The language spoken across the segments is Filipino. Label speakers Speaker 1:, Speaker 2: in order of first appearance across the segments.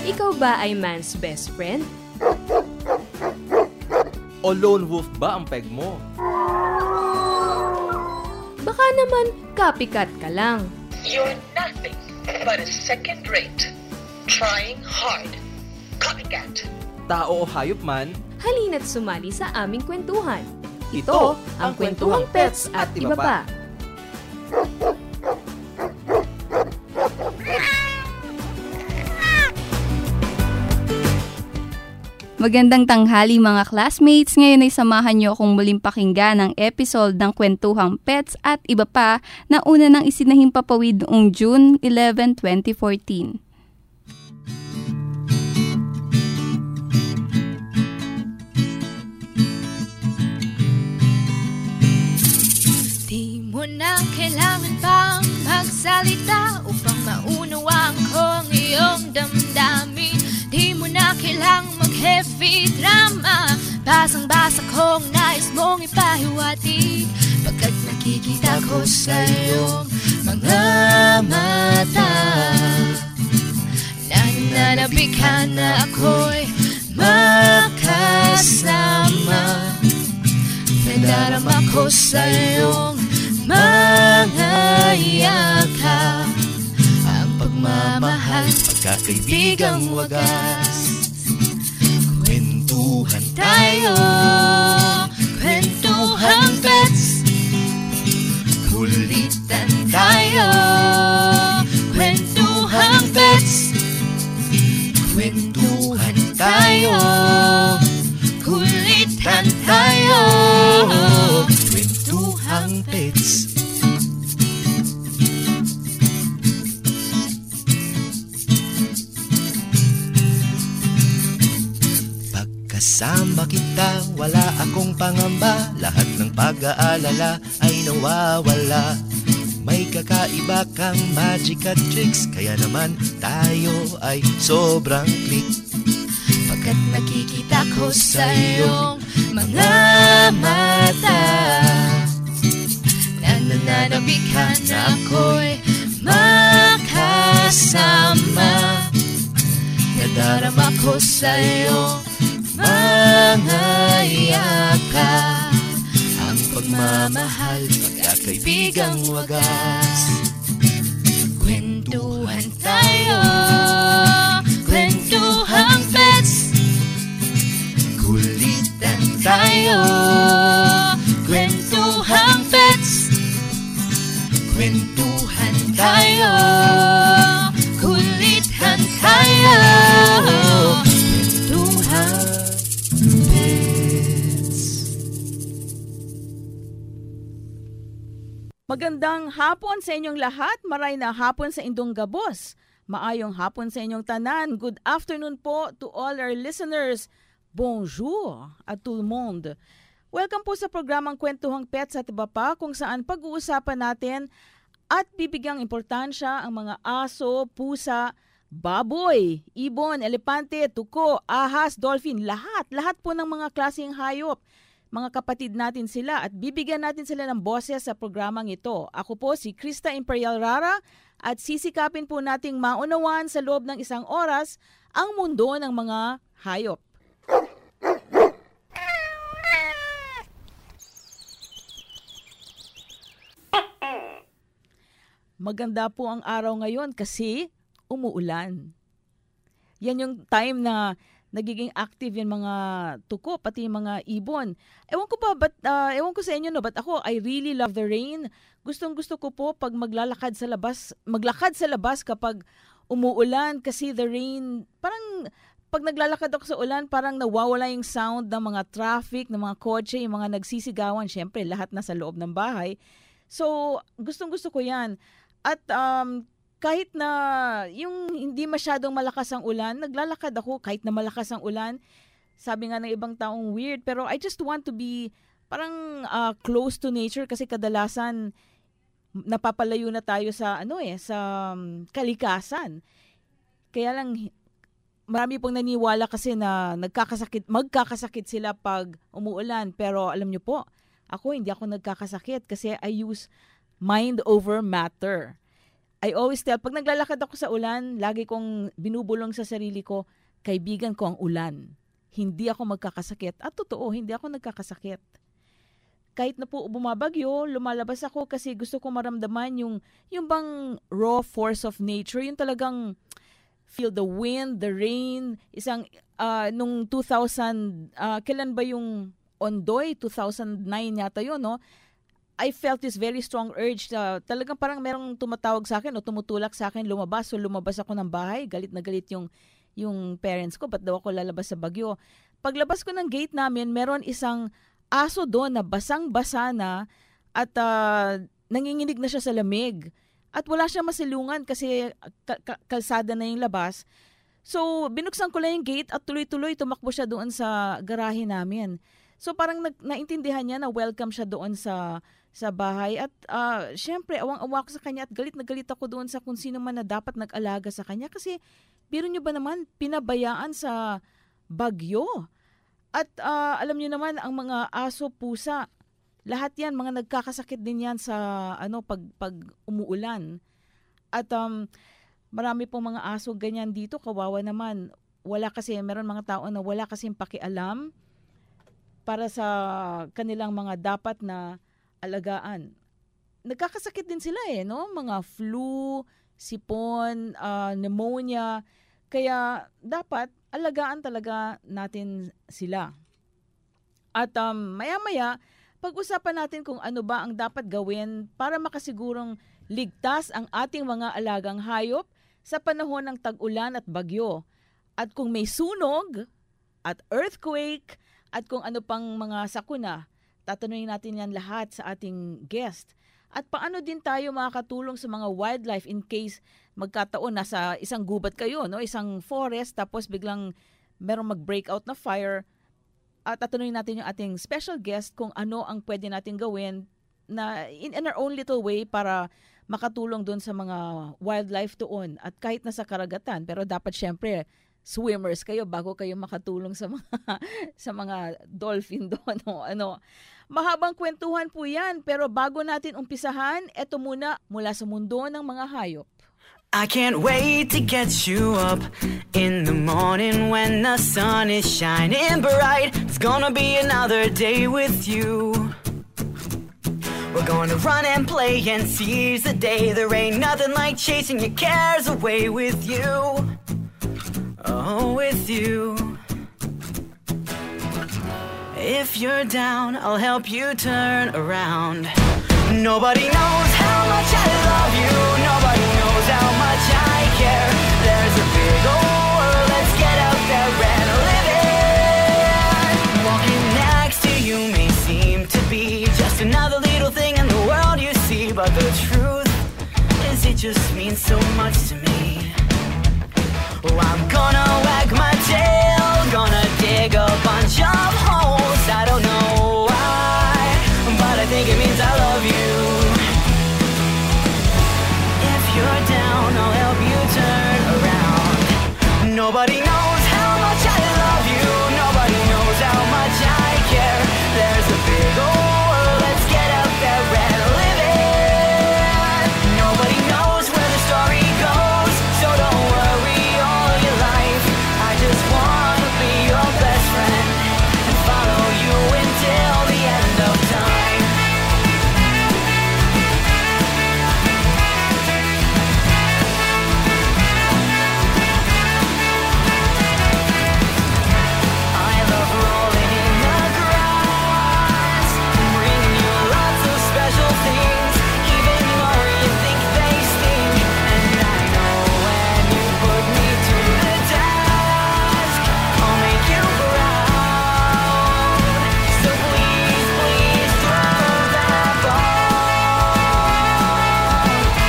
Speaker 1: Ikaw ba ay man's best friend?
Speaker 2: O lone wolf ba ang peg mo?
Speaker 1: Baka naman copycat ka lang.
Speaker 3: You're nothing but a second-rate, trying hard, copycat.
Speaker 2: Tao o hayop man,
Speaker 1: Halina't sumali sa aming kwentuhan.
Speaker 2: Ito
Speaker 1: ang Kwentuhang Pets at Iba Pa.
Speaker 4: Magandang tanghali mga classmates. Ngayon ay samahan niyo akong muling pakinggan ang episode ng Kwentuhang Pets at Iba Pa na una nang isinahing papawid noong June 11, 2014.
Speaker 5: Di mo na kailangan pang magsalita upang maunawaan ko ang iyong damdamin. Di mo na kailangang mag-heavy drama. Basang-basa kong nais mong ipahiwatig pagkat nakikita ko sa iyong mga mata. Nananabik ka na ako'y makasama. Nadarama ko sa iyong mga yakap ang pagmamahal, pagkakaibigang wagas. Kwentuhan tayo, kwentuhang pets. Kulitan tayo, kwentuhang pets. Kwentuhan tayo, kulitan tayo, kwentuhang pets. Kasama kita, wala akong pangamba. Lahat ng pag-aalala ay nawawala. May kakaiba kang magic at tricks, kaya naman tayo ay sobrang click. Pagkat nakikita ko sa iyong mga mata, nananabik ka na ako'y makasama. Nadarama ko sa iyong mga yakap ang pagmamahal, pagkakaibigang wagas. Kwentuhan tayo, kwentuhang pets. Kulitan tayo, kwentuhang pets. Kwentuhan tayo, kulitan tayo, kwentuhang
Speaker 6: Magandang hapon sa inyong lahat. Maray na hapon sa Indong Gabos. Maayong hapon sa inyong tanan. Good afternoon po to all our listeners. Bonjour à tout le monde. Welcome po sa programang Kwentuhang Pets at Iba Pa, kung saan pag-uusapan natin at bibigyang importansya ang mga aso, pusa, baboy, ibon, elepante, tuko, ahas, dolphin, lahat po ng mga klaseng hayop. Mga kapatid natin sila at bibigyan natin sila ng boses sa programang ito. Ako po si Krista Imperial Rara at sisikapin po nating maunawan sa loob ng isang oras ang mundo ng mga hayop. Maganda po ang araw ngayon kasi umuulan. Yan yung time na nagiging active yung mga tuko, pati yung mga ibon. Ewan ko sa inyo, no, but ako, I really love the rain. Gustong-gusto ko po pag maglakad sa labas kapag umuulan kasi the rain, parang pag naglalakad ako sa ulan, parang nawawala yung sound ng mga traffic, ng mga kotse, yung mga nagsisigawan. Siyempre, lahat na sa loob ng bahay. So, gustong-gusto ko yan. At kahit na yung hindi masyadong malakas ang ulan, naglalakad ako kahit na malakas ang ulan. Sabi nga ng ibang taong weird, pero I just want to be parang close to nature kasi kadalasan napapalayo na tayo sa kalikasan. Kaya lang marami pong naniwala kasi na magkakasakit sila pag umuulan, pero alam niyo po, hindi ako nagkakasakit kasi I use mind over matter. I always tell, pag naglalakad ako sa ulan, lagi kong binubulong sa sarili ko, kaibigan ko ang ulan. Hindi ako magkakasakit. At totoo, hindi ako nagkakasakit. Kahit na po bumabagyo, lumalabas ako kasi gusto ko maramdaman yung bang raw force of nature, yung talagang feel the wind, the rain. Nung 2000, kailan ba yung Ondoy? 2009 yata yun, no? I felt this very strong urge na talagang parang merong tumatawag sa akin o tumutulak sa akin lumabas. So lumabas ako ng bahay, galit na galit yung parents ko, ba't daw ako lalabas sa bagyo? Paglabas ko ng gate namin, meron isang aso doon na basang-basa na at nanginginig na siya sa lamig. At wala siya masilungan kasi kalsada na yung labas. So binuksan ko lang yung gate at tuloy-tuloy tumakbo siya doon sa garahe namin. So parang naintindihan niya na welcome siya doon sa bahay at syempre awang-awa ko sa kanya at galit na galit ako doon sa kung sino man na dapat nag-alaga sa kanya kasi biro niyo ba naman pinabayaan sa bagyo at alam niyo naman ang mga aso, pusa, lahat yan mga nagkakasakit din yan sa pag umuulan at marami pong mga aso ganyan dito, kawawa naman, meron mga tao na wala kasing pakialam para sa kanilang mga dapat na alagaan. Nagkakasakit din sila no? Mga flu, sipon, pneumonia. Kaya dapat alagaan talaga natin sila. At maya-maya, pag-usapan natin kung ano ba ang dapat gawin para makasigurong ligtas ang ating mga alagang hayop sa panahon ng tag-ulan at bagyo. At kung may sunog at earthquake, at kung ano pang mga sakuna, tatanungin natin yan lahat sa ating guest. At paano din tayo makakatulong sa mga wildlife in case magkataon nasa isang gubat kayo, no? Isang forest, tapos biglang merong mag-break out na fire. At tatanungin natin yung ating special guest kung ano ang pwede natin gawin na in our own little way para makatulong doon sa mga wildlife doon. At kahit nasa karagatan, pero dapat syempre swimmers kayo bago kayo makatulong sa mga dolphin doon Mahabang kwentuhan po 'yan, pero bago natin umpisahan, eto muna mula sa mundo ng mga hayop.
Speaker 5: I can't wait to get you up in the morning when the sun is shining bright. It's gonna be another day with you. We're gonna run and play and seize the day. There ain't nothing like chasing your cares away with you. Oh, with you. If you're down, I'll help you turn around. Nobody knows how much I love you. Nobody knows how much I care. There's a big old world, let's get out there and live it. Walking next to you may seem to be just another little thing in the world you see, but the truth is it just means so much to me. Oh, I'm gonna wag my tail, gonna dig a bunch of holes. I don't know why, but I think it means I love you. If you're down, I'll help you turn around. Nobody knows how much I love you. Nobody knows how much I care. There's a big old world, let's get out there and live it. Nobody knows where the story goes, so don't worry all your life. I just wanna be your best friend and follow you until the end of time. I love rolling in the grass, bringing you lots of special things, even though you think they stink. And I know when you put me to the task, I'll make you proud. So please, please throw that ball.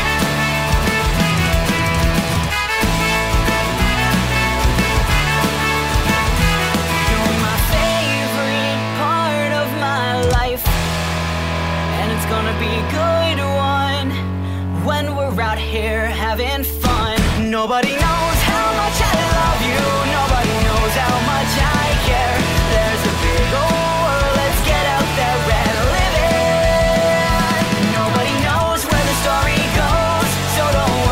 Speaker 5: You're my favorite part of my life, and it's gonna be a good one when we're out here having fun. Nobody knows how much I love you. Nobody knows how much I care. There's a big old world, let's get out there and live it. Nobody knows where the story goes, so don't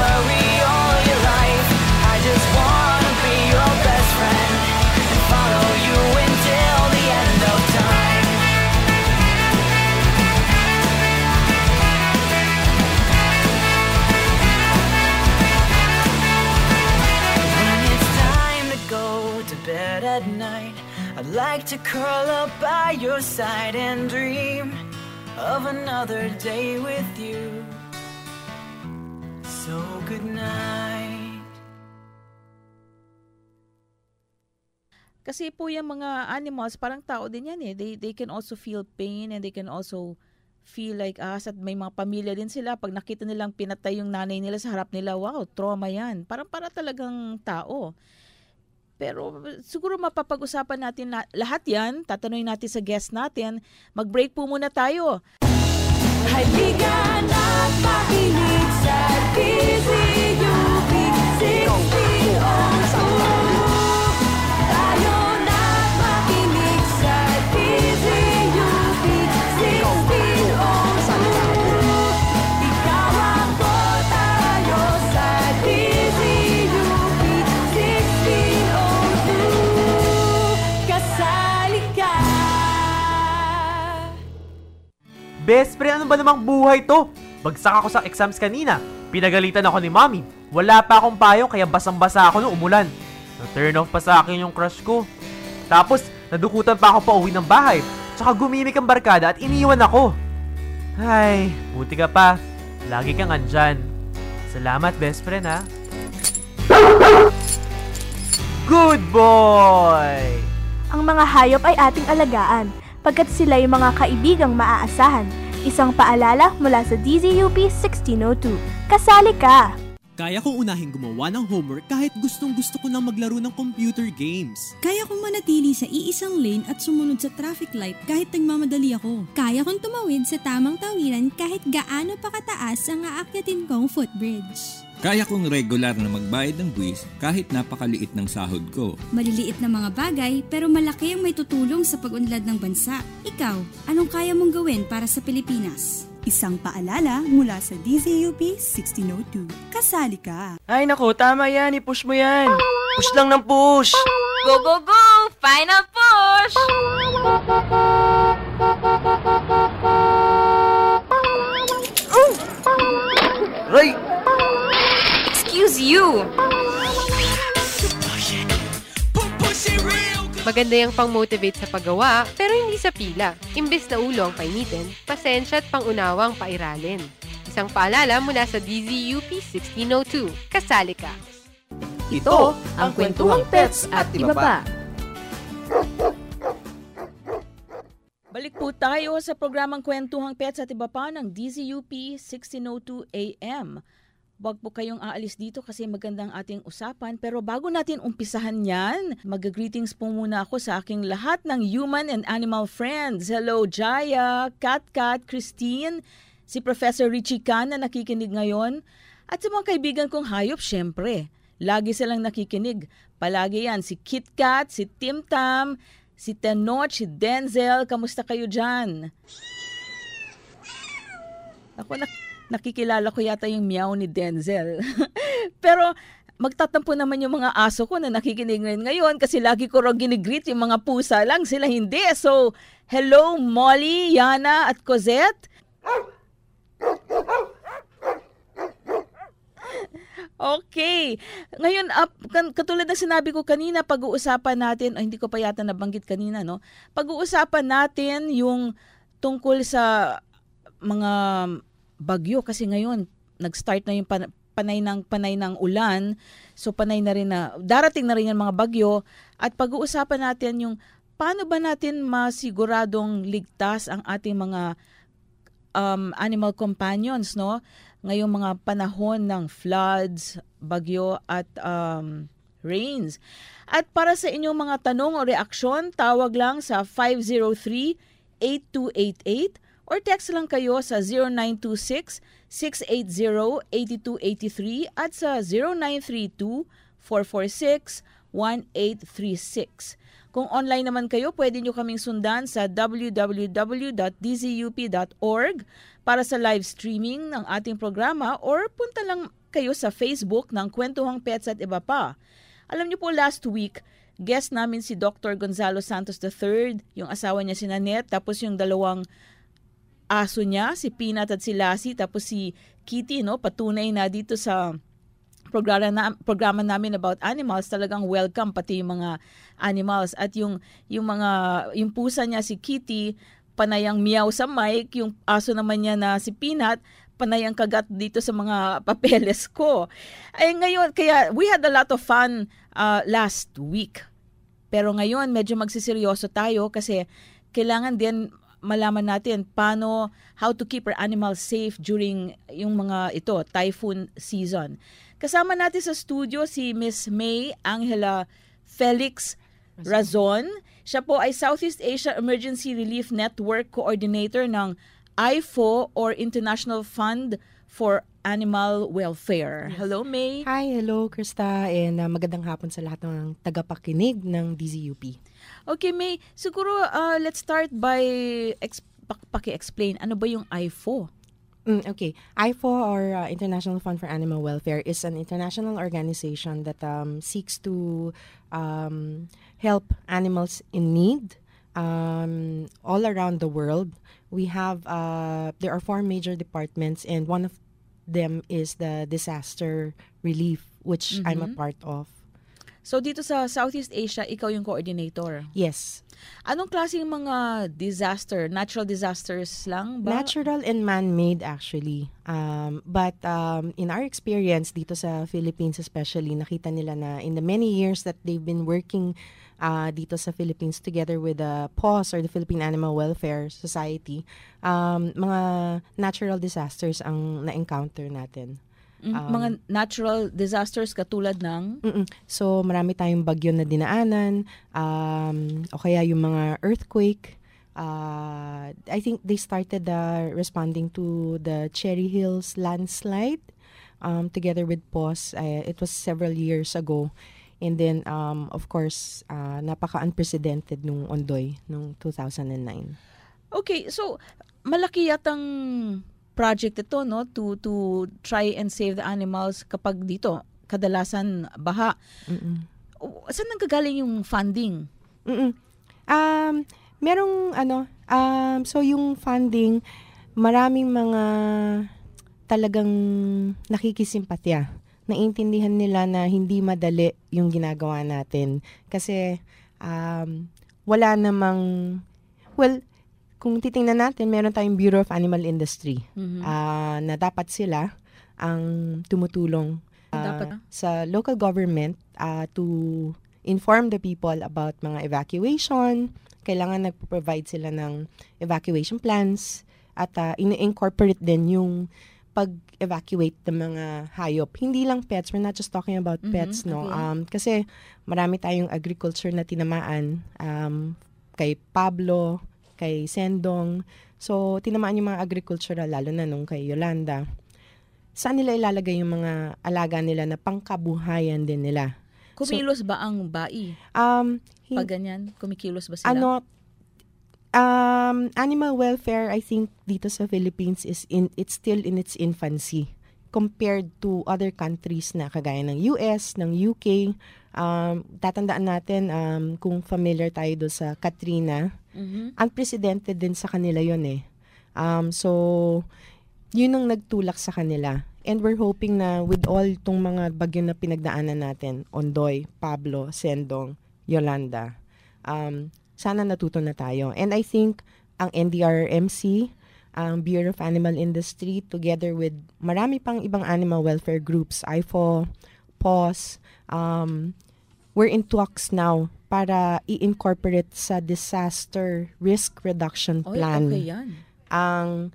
Speaker 5: bed at night, I'd like to curl up by your side and dream of another day with you. So good night.
Speaker 6: Kasi po yung mga animals, parang tao din yan eh. They can also feel pain and they can also feel like us at may mga pamilya din sila. Pag nakita nilang pinatay yung nanay nila sa harap nila, wow, trauma yan. Parang para talagang tao. Pero siguro mapapag-usapan natin lahat yan. Tatanungin natin sa guest natin. Mag-break po muna tayo.
Speaker 7: Halika na't makinig sa DZUP 1602. Tayo na't makinig sa DZUP 1602. Ikaw ako, tayo sa DZUP 1602. Kasali ka.
Speaker 8: Best friend, ano ba namang buhay to? Bagsak ako sa exams kanina. Pinagalitan ako ni mommy. Wala pa akong payong kaya basang-basa ako nung umulan. Na-turn off pa sa akin yung crush ko. Tapos, nadukutan pa ako pa uwi ng bahay. Tsaka gumimik ang barkada at iniwan ako. Ay, buti ka pa. Lagi kang andyan. Salamat, best friend, ha? Good boy!
Speaker 9: Ang mga hayop ay ating alagaan, pagkat sila ay mga kaibigang maaasahan. Isang paalala mula sa DZUP 1602. Kasali ka!
Speaker 10: Kaya kong unahin gumawa ng homework kahit gustong-gusto ko nang maglaro ng computer games.
Speaker 11: Kaya kong manatili sa iisang lane at sumunod sa traffic light kahit nagmamadali ako.
Speaker 12: Kaya kong tumawid sa tamang tawiran kahit gaano pa kataas ang aakyatin kong footbridge.
Speaker 13: Kaya kong regular na magbayad ng buwis kahit napakaliit ng sahod ko.
Speaker 12: Maliliit na mga bagay pero malaki ang may tutulong sa pag-unlad ng bansa. Ikaw, anong kaya mong gawin para sa Pilipinas?
Speaker 11: Isang paalala mula sa DZUP 1602. Kasali ka!
Speaker 14: Ay naku, tama yan. I-push mo yan. Push lang ng push.
Speaker 7: Go, go, go! Final push!
Speaker 14: Ray!
Speaker 7: Excuse you!
Speaker 15: Maganda yung pang-motivate sa paggawa, pero hindi sa pila. Imbes na ulo ang painitin, pasensya at pangunawang pairalin. Isang paalala mula sa DZUP 1602. Kasali ka!
Speaker 1: Ito ang Kwentuhang Pets at Iba Pa.
Speaker 6: Balik po tayo sa programang Kwentuhang Pets at Iba Pa ng DZUP 1602 AM. Huwag po kayong aalis dito kasi magandang ating usapan. Pero bago natin umpisahan yan, mag-greetings po muna ako sa aking lahat ng human and animal friends. Hello, Jaya, Kat, Christine, si Professor Richie Khan na nakikinig ngayon. At sa mga kaibigan kong hayop, syempre, lagi silang nakikinig. Palagi yan, si Kit Kat, si Tim Tam, si Tenoch, si Denzel. Kamusta kayo dyan? Ako nakikilala ko yata yung meow ni Denzel. Pero magtatampo naman yung mga aso ko na nakikinig ngayon kasi lagi ko raw ginigreet yung mga pusa lang. Sila hindi. So, hello Molly, Yana at Cosette. Okay. Ngayon, katulad ng sinabi ko kanina, pag-uusapan natin, hindi ko pa yata nabanggit kanina, no? Pag-uusapan natin yung tungkol sa mga bagyo kasi ngayon nag-start na yung panay ng ulan. So panay na rin na darating na rin yung mga bagyo at pag-uusapan natin yung paano ba natin masiguradong ligtas ang ating mga animal companions, no? Ngayong mga panahon ng floods, bagyo at rains. At para sa inyong mga tanong o reaksyon, tawag lang sa 503-8288 or text lang kayo sa 0926-680-8283 at sa 0932-446-1836. Kung online naman kayo, pwede nyo kaming sundan sa www.dzup.org para sa live streaming ng ating programa or punta lang kayo sa Facebook ng Kwentuhang Pets at Iba Pa. Alam nyo po, last week, guest namin si Dr. Gonzalo Santos III, yung asawa niya si Nanette, tapos yung dalawang aso niya, si Peanut at si Lassie, tapos si Kitty, no, patunay na dito sa programa namin about animals, talagang welcome pati yung mga animals. At yung pusa niya si Kitty, panayang meow sa mic, yung aso naman niya na si Peanut, panayang kagat dito sa mga papeles ko. Ay ngayon, kaya we had a lot of fun last week. Pero ngayon, medyo magsiseryoso tayo kasi kailangan din malaman natin how to keep our animals safe during yung mga typhoon season. Kasama natin sa studio si Miss May Angela Felix Razon. Siya po ay Southeast Asia Emergency Relief Network Coordinator ng IFO or International Fund for Animal Welfare. Yes. Hello, May.
Speaker 16: Hi, hello, Krista, and magandang hapon sa lahat ng tagapakinig ng DZUP.
Speaker 6: Okay, May, siguro let's start by paki-explain ano ba yung IFO?
Speaker 16: Okay. IFO or International Fund for Animal Welfare is an international organization that seeks to help animals in need all around the world. We have there are 4 major departments, and one of them is the disaster relief, which I'm a part of.
Speaker 6: So dito sa Southeast Asia, ikaw yung coordinator?
Speaker 16: Yes.
Speaker 6: Anong klaseng mga disaster? Natural disasters lang ba?
Speaker 16: Natural and man-made actually. But in our experience dito sa Philippines especially, nakita nila na in the many years that they've been working dito sa Philippines together with the PAWS or the Philippine Animal Welfare Society, mga natural disasters ang na-encounter natin.
Speaker 6: Mga natural disasters katulad ng?
Speaker 16: So, marami tayong bagyo na dinaanan, o kaya yung mga earthquake. I think they started responding to the Cherry Hills landslide together with PAWS. It was several years ago. And then, of course, napaka-unprecedented nung Ondoy, nung 2009.
Speaker 6: Okay, so malaki yatang project ito, no, to try and save the animals kapag dito kadalasan baha. Saan nanggagaling yung funding?
Speaker 16: Merong so yung funding, maraming mga talagang nakikisimpatya. Naintindihan nila na hindi madali yung ginagawa natin kasi wala namang kung titingnan natin, meron tayong Bureau of Animal Industry na dapat sila ang tumutulong sa local government to inform the people about mga evacuation. Kailangan nagpo-provide sila ng evacuation plans at in-incorporate din yung pag-evacuate ng mga hayop. Hindi lang pets, we're not just talking about pets, no? Okay. Kasi marami tayong agriculture na tinamaan kay Pablo, kay Sendong. So, tinamaan yung mga agricultural, lalo na nung kay Yolanda. Saan nila ilalagay yung mga alaga nila na pangkabuhayan din nila?
Speaker 6: Kumilos ba ang bai? Pag ganyan, kumikilos ba sila?
Speaker 16: Animal welfare, I think, dito sa Philippines it's still in its infancy compared to other countries na kagaya ng US, ng UK. Tatandaan natin, kung familiar tayo do sa Katrina, unprecedented din sa kanila yun eh. So, yun ang nagtulak sa kanila. And we're hoping na with all itong mga bagyo na pinagdaanan natin, Ondoy, Pablo, Sendong, Yolanda, sana natuto na tayo. And I think ang NDRMC, ang Bureau of Animal Industry, together with marami pang ibang animal welfare groups, IFO, PAWS, we're in talks now para i-incorporate sa disaster risk reduction plan ang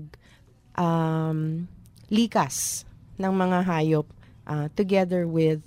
Speaker 16: likas ng mga hayop together with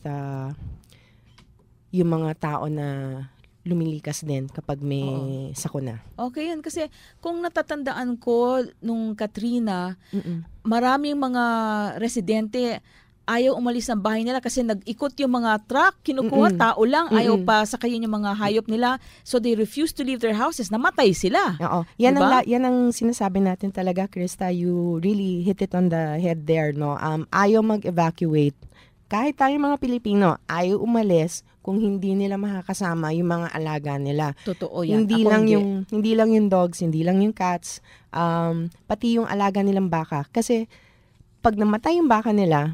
Speaker 16: yung mga tao na lumilikas din kapag may sakuna.
Speaker 6: Okay yan. Kasi kung natatandaan ko nung Katrina, maraming mga residente ayaw umalis ng bahay nila kasi nag-ikot yung mga truck, kinukuha, tao lang, ayaw pa sakayin yung mga hayop nila. So they refuse to leave their houses. Namatay sila.
Speaker 16: Oo. Yan, diba? Yan ang sinasabi natin talaga, Krista. You really hit it on the head there, no? Ayaw mag-evacuate. Kahit tayong mga Pilipino, ayaw umalis kung hindi nila makakasama yung mga alaga nila.
Speaker 6: Totoo yan.
Speaker 16: Hindi lang yung dogs, hindi lang yung cats, pati yung alaga nilang baka. Kasi pag namatay yung baka nila,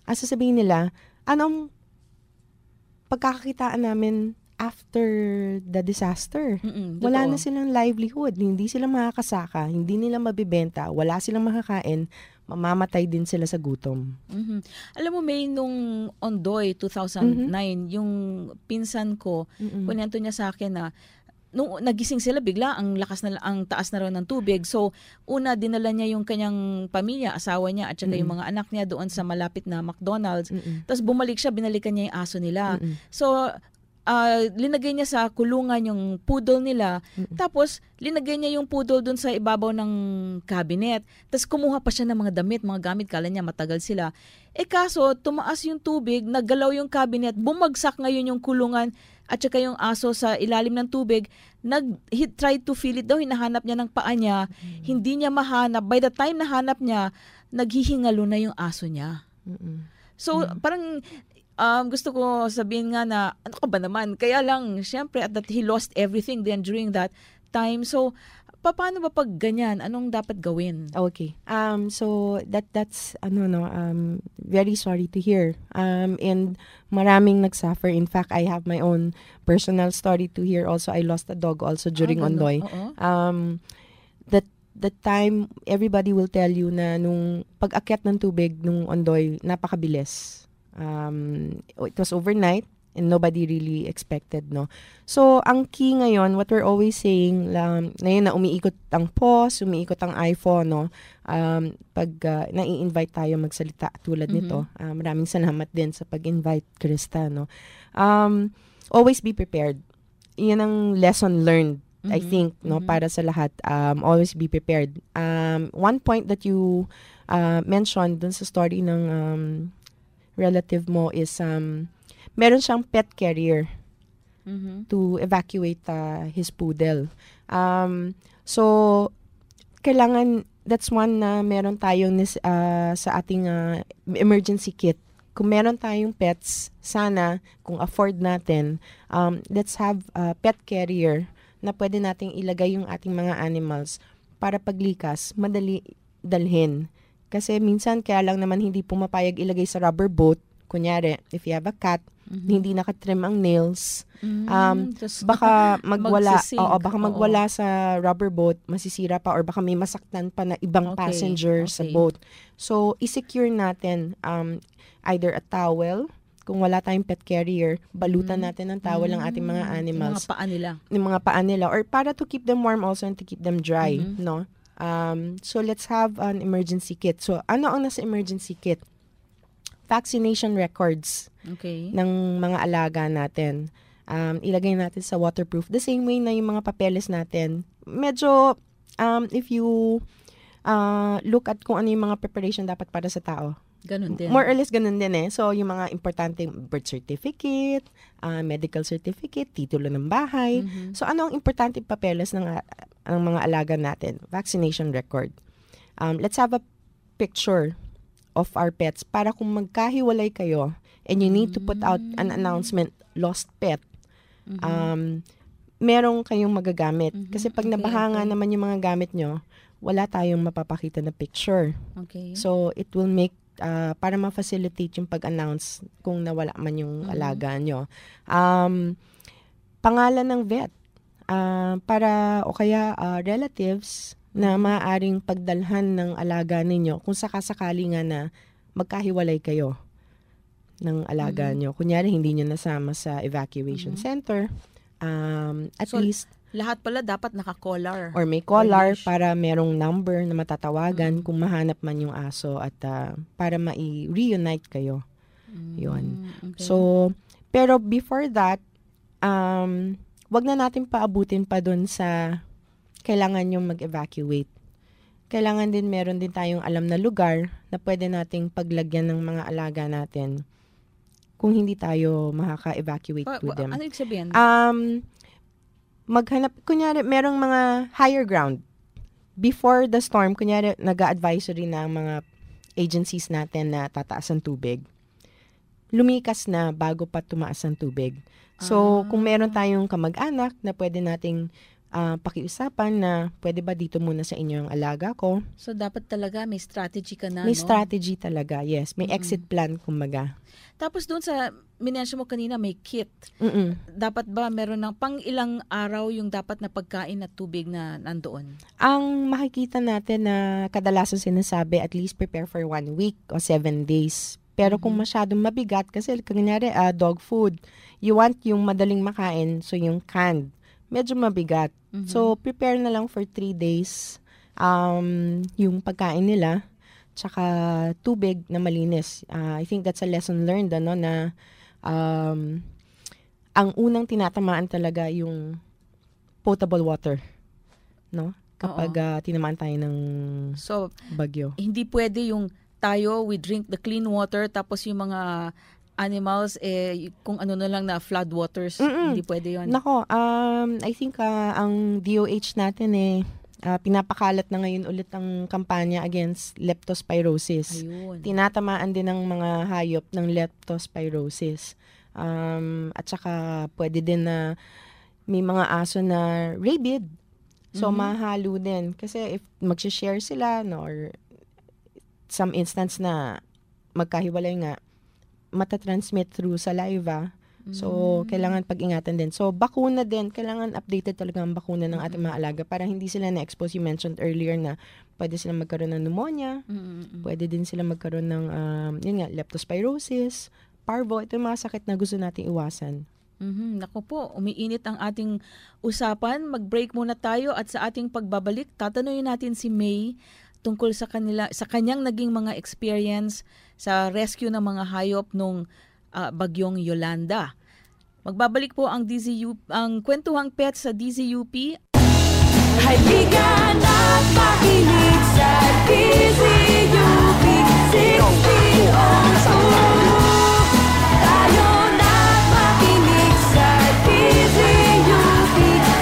Speaker 16: sasabihin nila, anong pagkakakitaan namin after the disaster? Wala na silang livelihood, hindi sila makakasaka, hindi nila mabibenta, wala silang makakain, mamamatay din sila sa gutom.
Speaker 6: Alam mo, May, nung Ondoy 2009, yung pinsan ko, kunento niya sa akin na nung nagising sila, bigla ang taas na raw ng tubig. So, una dinala niya yung kanyang pamilya, asawa niya at saka yung mga anak niya doon sa malapit na McDonald's. Tapos bumalik siya, binalikan niya yung aso nila. So, linagay niya sa kulungan yung poodle nila. Tapos, linagay niya yung poodle doon sa ibabaw ng cabinet. Tapos, kumuha pa siya ng mga damit, mga gamit. Kala niya matagal sila. Kaso, tumaas yung tubig, naggalaw yung cabinet, bumagsak ngayon yung kulungan at saka yung aso sa ilalim ng tubig. He tried to feel it daw, hinahanap niya ng paa niya. Hindi niya mahanap. By the time nahanap niya, naghihingalo na yung aso niya. So, parang gusto ko sabihin nga na, ano ka ba naman? Kaya lang, syempre, he lost everything then during that time. So, paano ba pag ganyan? Anong dapat gawin?
Speaker 16: Okay. So that's very sorry to hear. And maraming nagsuffer. In fact, I have my own personal story to hear also. I lost a dog also during Ondoy. That time, everybody will tell you na nung pag-akyat ng tubig nung Ondoy, napakabilis. It was overnight. And nobody really expected, no? So, ang key ngayon, what we're always saying, ngayon na umiikot ang POS, umiikot ang iPhone, no? Pag nai-invite tayo magsalita tulad nito, maraming salamat din sa pag-invite, Krista, no? Always be prepared. Yan ang lesson learned, I think, no? Para sa lahat. Always be prepared. One point that you mentioned dun sa story ng relative mo is, meron siyang pet carrier to evacuate his poodle. So, kailangan, that's one na meron tayong sa ating emergency kit. Kung meron tayong pets, sana, kung afford natin, let's have a pet carrier na pwede nating ilagay yung ating mga animals para paglikas, madali dalhin. Kasi minsan, kaya lang naman hindi pumapayag ilagay sa rubber boat. Kunyari, if you have a cat, hindi nakatrim ang nails, baka magwala, baka magwala sa rubber boat, masisira pa, or baka may masaktan pa na ibang passenger sa boat. So, i-secure natin either a towel, kung wala tayong pet carrier, balutan natin ng towel ang ating mga animals. Yung mga paa nila. Or para to keep them warm also and to keep them dry, no? So, let's have an emergency kit. So, ano ang nasa emergency kit? Vaccination records ng mga alaga natin. Ilagay natin sa waterproof. The same way na yung mga papeles natin. Medyo, if you look at kung ano yung mga preparation dapat para sa tao.
Speaker 6: Ganun din.
Speaker 16: More or less ganun din eh. So, yung mga importante birth certificate, medical certificate, titulo ng bahay. So, ano ang importante papeles ng mga alaga natin? Vaccination record. Let's have a picture of our pets para kung magkahiwalay kayo and you need to put out an announcement, lost pet, merong kayong magagamit. Kasi pag nabahanga naman yung mga gamit nyo, wala tayong mapapakita na picture. So, it will make, para ma-facilitate yung pag-announce kung nawala man yung alaga nyo. Pangalan ng vet, para, o kaya relatives, na maaaring pagdalhan ng alaga ninyo kung sakasakali nga na magkahiwalay kayo ng alaga nyo. Kunyari, hindi nyo nasama sa evacuation center. At least,
Speaker 6: lahat pala dapat naka-collar.
Speaker 16: Or may collar para merong number na matatawagan kung mahanap man yung aso at para ma-reunite kayo. Yun. So, pero before that, wag na natin paabutin pa dun sa kailangan yung mag-evacuate. Kailangan din, meron din tayong alam na lugar na pwede nating paglagyan ng mga alaga natin kung hindi tayo makaka-evacuate with them.
Speaker 6: Ano yung sabihin?
Speaker 16: Maghanap, kunyari, merong mga higher ground. Before the storm, kunyari, nag-advisory na ang mga agencies natin na tataas ang tubig. Lumikas na bago pa tumaas ang tubig. So, kung meron tayong kamag-anak na pwede nating pakiusapan na pwede ba dito muna sa inyo ang alaga ko.
Speaker 6: So, dapat talaga may strategy ka na,
Speaker 16: May
Speaker 6: no?
Speaker 16: strategy talaga, yes. May exit plan, kumbaga.
Speaker 6: Tapos doon sa, minensyon mo kanina, may kit.
Speaker 16: Mm-mm.
Speaker 6: Dapat ba meron ng pang ilang araw yung dapat na pagkain at tubig na nandoon?
Speaker 16: Ang makikita natin na kadalasan sinasabi, at least prepare for 1 week o 7 days. Pero kung masyadong mabigat, kasi kunyari dog food, you want yung madaling makain, so yung canned, medyo mabigat. So, prepare na lang for 3 days yung pagkain nila, tsaka tubig na malinis. I think that's a lesson learned, na ang unang tinatamaan talaga yung potable water, no? Kapag tinamaan tayo ng bagyo.
Speaker 6: Hindi pwede yung tayo, we drink the clean water, tapos yung mga animals, kung ano na lang na flood waters. Hindi pwede yun.
Speaker 16: Nako, I think ang DOH natin pinapakalat na ngayon ulit ang kampanya against leptospirosis.
Speaker 6: Ayun.
Speaker 16: Tinatamaan din ng mga hayop ng leptospirosis. At saka pwede din na may mga aso na rabid. So, mahalo din. Kasi if mag-share sila, or some instance na magkahiwalay nga, matatransmit through saliva. So, kailangan pag-ingatan din. So, bakuna din. Kailangan updated talaga ang bakuna ng ating mga alaga para hindi sila na-expose. You mentioned earlier na pwede sila magkaroon ng pneumonia. Pwede din sila magkaroon ng leptospirosis, parvo. Ito yung mga sakit na gusto nating iwasan.
Speaker 6: Naku po, umiinit ang ating usapan. Mag-break muna tayo at sa ating pagbabalik, tatanungin natin si May tungkol sa kanyang naging mga experience sa rescue ng mga hayop nung bagyong Yolanda. Magbabalik po ang Kwentuhang Pets sa DZUP.
Speaker 7: Halika na't makinig sa DZUP 1602. Tayo na't makinig sa DZUP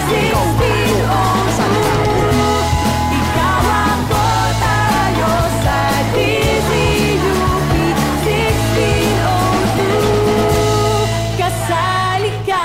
Speaker 7: 1602. Ikaw ako, tayo sa DZUP 1602. Kasali ka.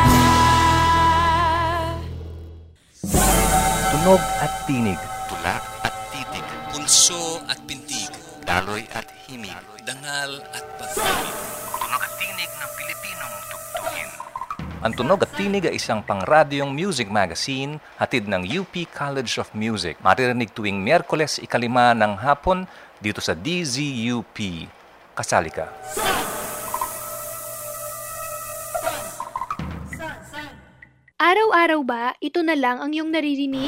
Speaker 17: Tunog at tinig.
Speaker 18: Tulak at titig.
Speaker 19: Pulso at pintig.
Speaker 18: Daloy at himig.
Speaker 19: Dangal at pag-ibig.
Speaker 18: Tunog at tinig ng Pilipinong tugtugin. Ang Tunog at Tinig ay isang pangradyong music magazine hatid ng UP College of Music. Maririnig tuwing Miyerkules 5 ng hapon dito sa DZUP. Kasali ka.
Speaker 9: Araw-araw ba, ito na lang ang iyong naririnig?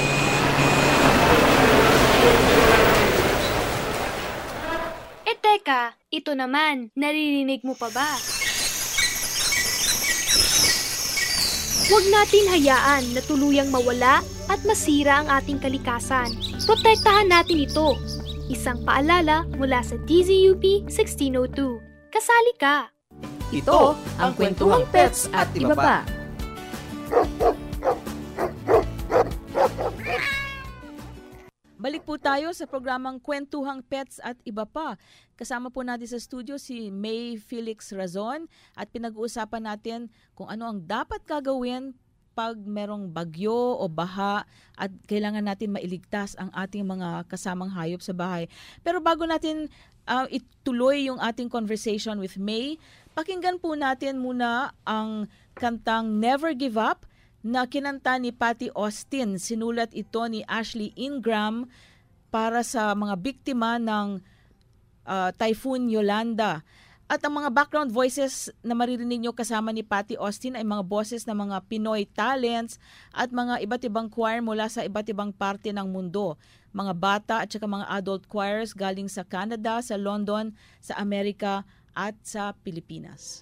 Speaker 9: Teka, ito naman, naririnig mo pa ba? Huwag natin hayaan na tuluyang mawala at masira ang ating kalikasan. Protektahan natin ito. Isang paalala mula sa DZUP 1602. Kasali ka!
Speaker 1: Ito ang Kwentuhang Pets at iba pa.
Speaker 6: Balik po tayo sa programang Kwentuhang Pets at iba pa. Kasama po natin sa studio si May Felix Razon at pinag-uusapan natin kung ano ang dapat gagawin pag merong bagyo o baha at kailangan natin mailigtas ang ating mga kasamang hayop sa bahay. Pero bago natin ituloy yung ating conversation with May, pakinggan po natin muna ang kantang Never Give Up na kinanta ni Patty Austin. Sinulat ito ni Ashley Ingram para sa mga biktima ng Typhoon Yolanda. At ang mga background voices na maririnig nyo kasama ni Patty Austin ay mga boses ng mga Pinoy talents at mga iba't ibang choir mula sa iba't ibang parte ng mundo. Mga bata at saka mga adult choirs galing sa Canada, sa London, sa Amerika at sa Pilipinas.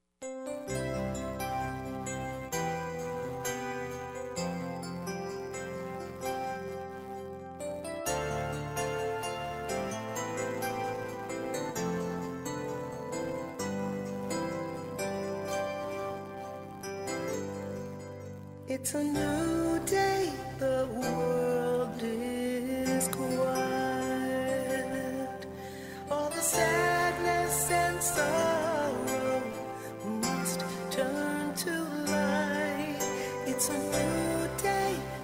Speaker 5: It's a new day, the world is quiet. All the sadness and sorrow must turn to light. It's a new day,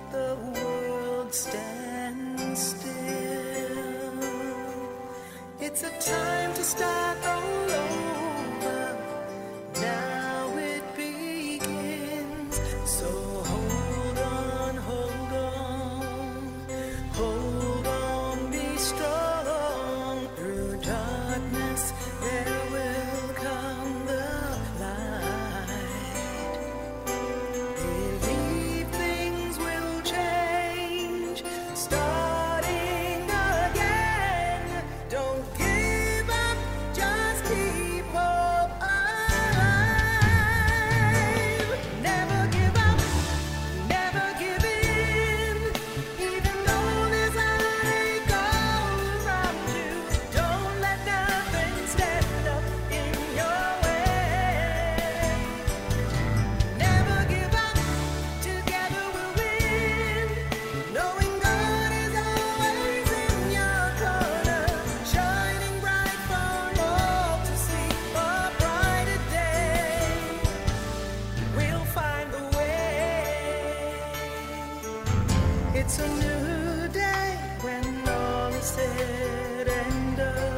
Speaker 5: It's a new day when all is said and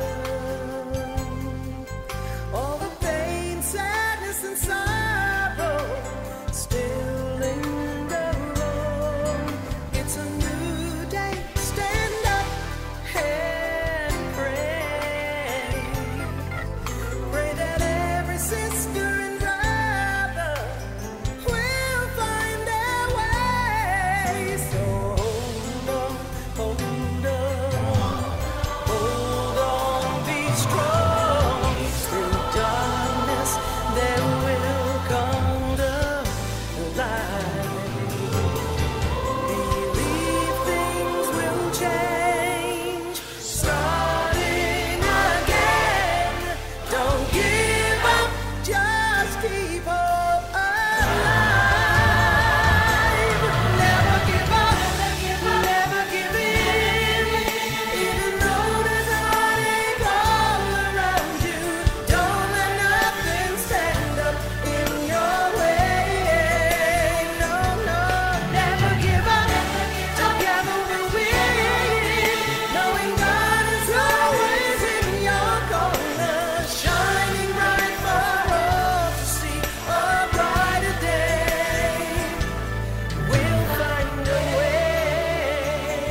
Speaker 5: done. All the pain, sadness, and sorrow still linger on. It's a new day. Stand up and pray. Pray that every sister and brother will find their way. So hold on, be strong. Through darkness, there will come the light. Believe things will change, starting again. Don't give up, just keep hope alive. Never give up, never give in. Even though there's heartache all around you, don't let nothing stand up in your way. No, never give up. Together we'll win. Knowing God is always in your corner, shining bright for all to see a brighter day. We'll find a way.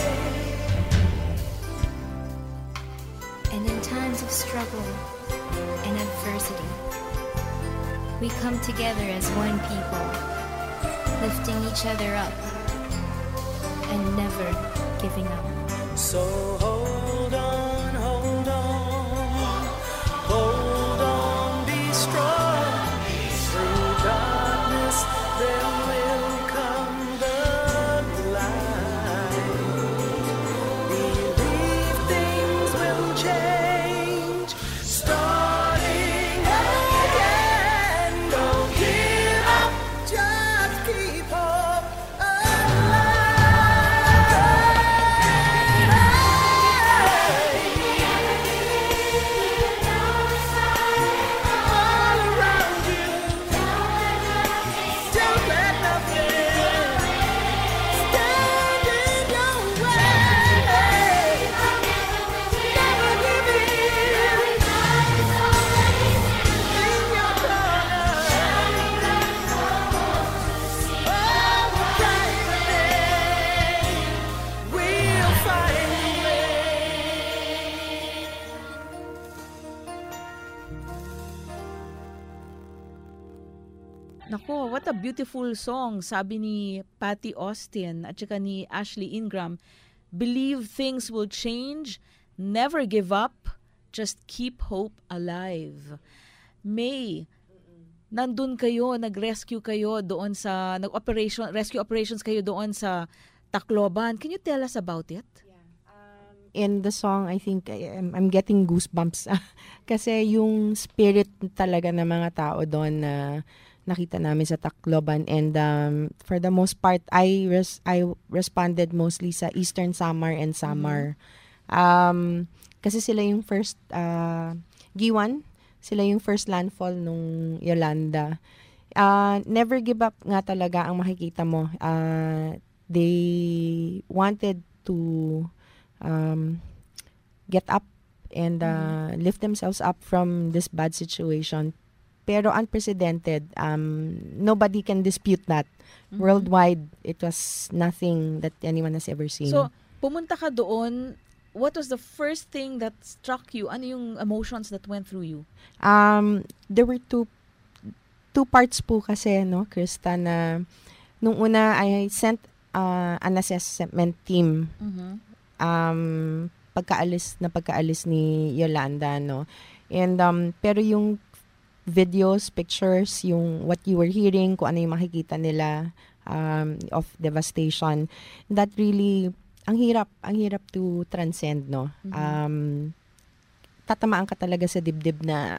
Speaker 17: And in times of struggle and adversity, we come together as one people, lifting each other up and never giving up.
Speaker 5: So hold on, hold on, hold on, be strong. Through darkness, there will come the light. Believe things will change, starting again. Don't give up, just keep hope all around you. Don't let nothing stand in your way. Never give in. In your corner. Oh, brighter day. We'll find a way.
Speaker 6: Nako, what a beautiful song, sabi ni Patty Austin at saka ni Ashley Ingram. Believe things will change, never give up, just keep hope alive. May, nandun kayo, nag-rescue kayo doon sa, rescue operations kayo doon sa Tacloban. Can you tell us about it?
Speaker 16: In the song, I think I'm getting goosebumps. Kasi yung spirit talaga ng mga tao doon na nakita namin sa Tacloban. And for the most part, I responded mostly sa Eastern Samar and Samar. Kasi sila yung first, Giwan, sila yung first landfall nung Yolanda. Never give up nga talaga ang makikita mo. They wanted to get up and lift themselves up from this bad situation. Pero unprecedented. Nobody can dispute that. Worldwide, it was nothing that anyone has ever seen.
Speaker 6: So, pumunta ka doon, what was the first thing that struck you? Ano yung emotions that went through you?
Speaker 16: There were two parts po kasi, no, Krista, na nung una, I sent an assessment team. Pagkaalis ni Yolanda, no. And pero yung videos, pictures, yung what you were hearing, kung ano yung makikita nila of devastation, that really ang hirap to transcend, no. Tatamaan ka talaga sa dibdib na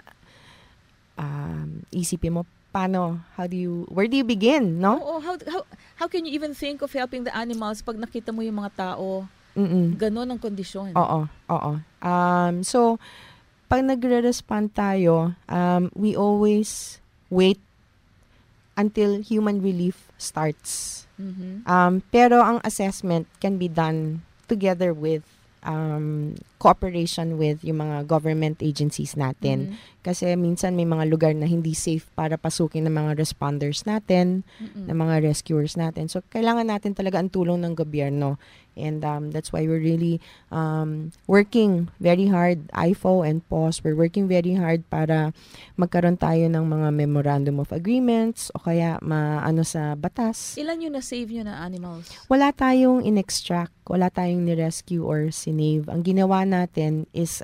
Speaker 16: isipin mo where do you begin, no?
Speaker 6: How can you even think of helping the animals pag nakita mo yung mga tao ganon ang kondisyon?
Speaker 16: Oo. So pag nagre-respond tayo, we always wait until human relief starts.
Speaker 6: Mhm.
Speaker 16: Pero ang assessment can be done together with cooperation with yung mga government agencies natin. Kasi minsan may mga lugar na hindi safe para pasukin ng mga responders natin, ng mga rescuers natin. So, kailangan natin talaga ang tulong ng gobyerno. And that's why we're really working very hard, IFO and POS, we're working very hard para magkaroon tayo ng mga memorandum of agreements o kaya maano sa batas.
Speaker 6: Ilan yung na-save nyo na animals?
Speaker 16: Wala tayong in-extract, wala tayong ni-rescue or sinave. Ang ginawa natin is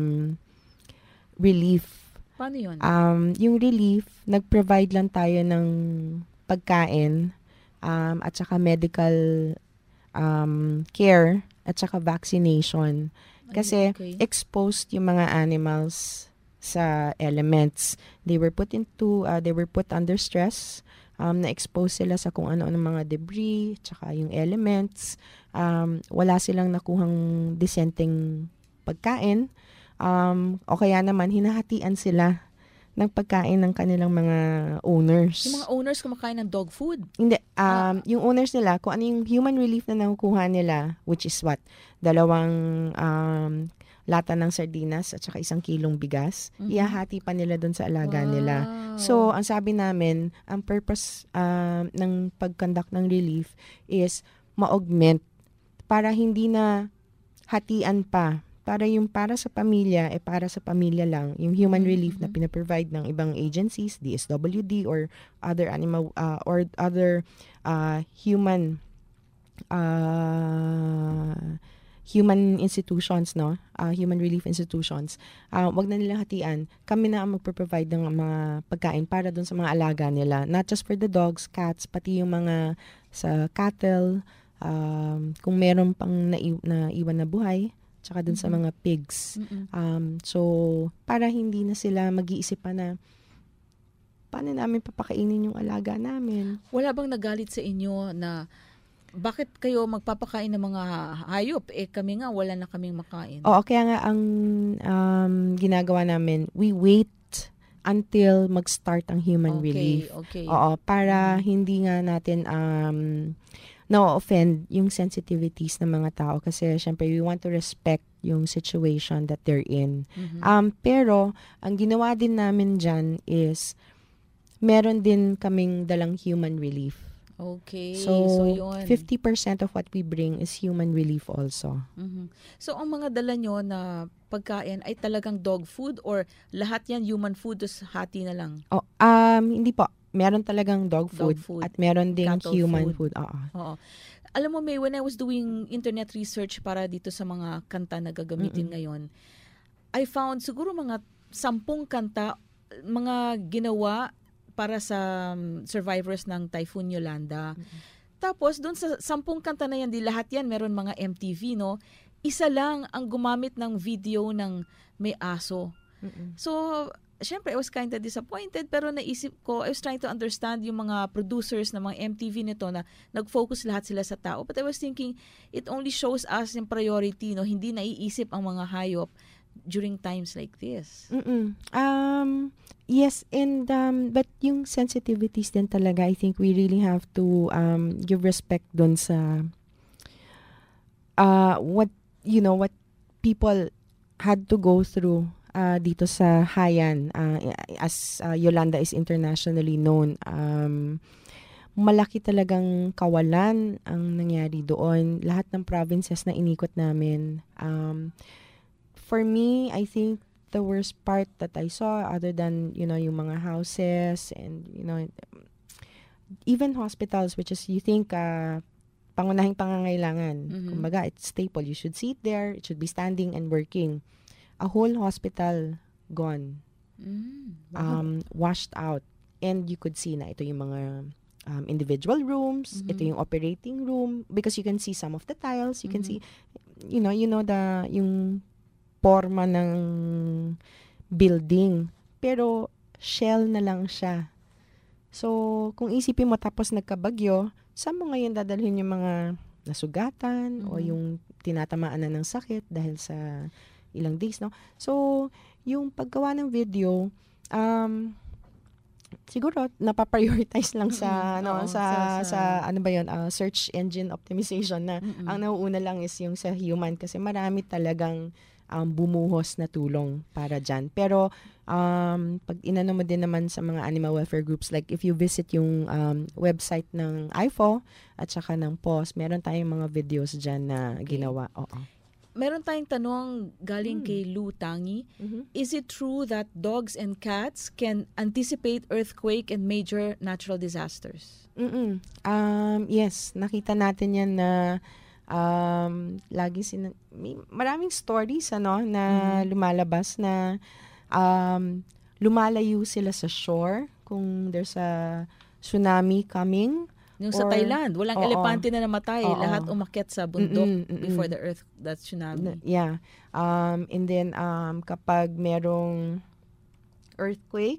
Speaker 16: relief.
Speaker 6: Paano yun?
Speaker 16: Yung relief, nag-provide lang tayo ng pagkain at saka medical care at saka vaccination. Kasi exposed yung mga animals sa elements. They were put under stress. Na-expose sila sa kung ano-ano mga debris, tsaka yung elements. Wala silang nakuhang decenteng pagkain. O kaya naman, hinahatian sila ng pagkain ng kanilang mga owners.
Speaker 6: Yung mga owners kumakain ng dog food?
Speaker 16: Hindi. Yung owners nila, kung ano yung human relief na nakukuha nila, which is what? 2 lata ng sardinas at saka 1 kilong bigas, ihahati pa nila doon sa alaga nila. So, ang sabi namin, ang purpose ng pag-conduct ng relief is ma-augment para hindi na hatian pa. Para yung para sa pamilya, para sa pamilya lang. Yung human relief na pinaprovide ng ibang agencies, DSWD or other animal or other human institutions, no? Human relief institutions. Wag na nilang hatian. Kami na ang magpo-provide ng mga pagkain para dun sa mga alaga nila. Not just for the dogs, cats, pati yung mga sa cattle, kung meron pang naiwan na buhay, tsaka dun sa mga pigs. So, para hindi na sila mag-iisip pa na paano namin papakainin yung alaga namin.
Speaker 6: Wala bang nagalit sa inyo na bakit kayo magpapakain ng mga hayop? Kami nga, wala na kaming makain.
Speaker 16: Oo, kaya nga ang ginagawa namin, we wait until mag-start ang human relief.
Speaker 6: Okay.
Speaker 16: Oo, para hindi nga natin na-offend yung sensitivities ng mga tao kasi syempre we want to respect yung situation that they're in. Pero ang ginawa din namin dyan is meron din kaming dalang human relief.
Speaker 6: Okay.
Speaker 16: So
Speaker 6: yun.
Speaker 16: 50% of what we bring is human relief also.
Speaker 6: So ang mga dala nyo na pagkain ay talagang dog food or lahat yan human food tapos hati na lang?
Speaker 16: Hindi po. Meron talagang dog food at meron ding human food.
Speaker 6: Oo. Alam mo, May, when I was doing internet research para dito sa mga kanta na gagamitin ngayon, I found siguro mga 10 kanta, mga ginawa para sa survivors ng Typhoon Yolanda. Tapos, doon sa 10 kanta na yan, di lahat yan, meron mga MTV, no? Isa lang ang gumamit ng video ng may aso. So, syempre, I was kind of disappointed, pero naisip ko, I was trying to understand yung mga producers ng mga MTV nito na nag-focus lahat sila sa tao. But I was thinking, it only shows us yung priority, no? Hindi naiisip ang mga hayop during times like this.
Speaker 16: Yes, and but yung sensitivities din talaga, I think we really have to give respect dun sa what people had to go through dito sa Haiyan, as Yolanda is internationally known. Malaki talagang kawalan ang nangyari doon. Lahat ng provinces na inikot namin. For me, I think the worst part that I saw, other than, yung mga houses and, even hospitals, which is, you think, pangunahing pangangailangan. Kumbaga, it's staple. You should sit there. It should be standing and working. A whole hospital gone. Washed out. And you could see na ito yung mga individual rooms. Ito yung operating room. Because you can see some of the tiles. You can see, yung forma ng building. Pero, shell na lang siya. So, kung isipin mo tapos nagkabagyo, saan mo ngayon dadalhin yung mga nasugatan o yung tinatamaan na ng sakit dahil sa ilang days, no? So, yung paggawa ng video, siguro napaprioritize lang sa
Speaker 6: Oo,
Speaker 16: sa ano ba 'yon, search engine optimization na ang nauuna lang is yung sa human kasi marami talagang bumuhos na tulong para dyan. Pero pag inano mo din naman sa mga animal welfare groups, like if you visit yung website ng IFO at saka ng POS, meron tayong mga videos dyan na ginawa. Oo.
Speaker 6: Meron tayong tanong galing kay Lou Tangi. Is it true that dogs and cats can anticipate earthquake and major natural disasters?
Speaker 16: Yes, nakita natin yan na lagi maraming stories na lumalabas na lumalayo sila sa shore kung there's a tsunami coming.
Speaker 6: Yung sa Thailand, walang elepante na namatay. Lahat umakyat sa bundok before that tsunami.
Speaker 16: Yeah. And then, kapag merong earthquake,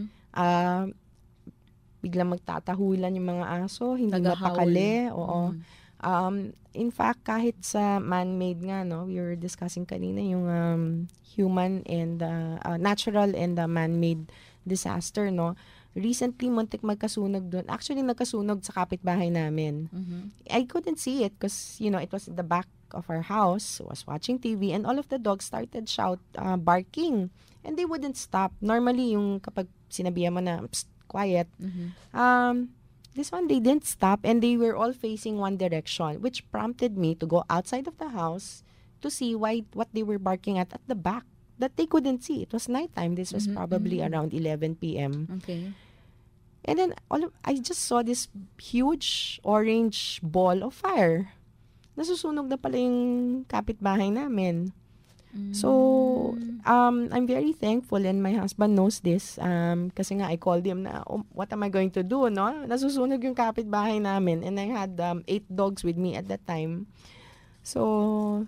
Speaker 16: biglang magtatahulan yung mga aso, hindi mapakali. Oo. In fact, kahit sa man-made nga, we were discussing kanina yung human and natural and man-made disaster, Recently, muntik magkasunog doon. Actually, nagkasunog sa kapitbahay namin. I couldn't see it because, it was in the back of our house. I was watching TV and all of the dogs started barking. And they wouldn't stop. Normally, yung kapag sinabihan mo na, psst, quiet. This one, they didn't stop and they were all facing one direction, which prompted me to go outside of the house to see what they were barking at the back that they couldn't see. It was nighttime. This was probably around 11 p.m.
Speaker 6: Okay.
Speaker 16: And then I just saw this huge orange ball of fire. Nasusunog na pala yung kapitbahay namin. So, I'm very thankful and my husband knows this. Kasi nga, I called him na, what am I going to do, Nasusunog yung kapitbahay namin. And I had 8 dogs with me at that time. So,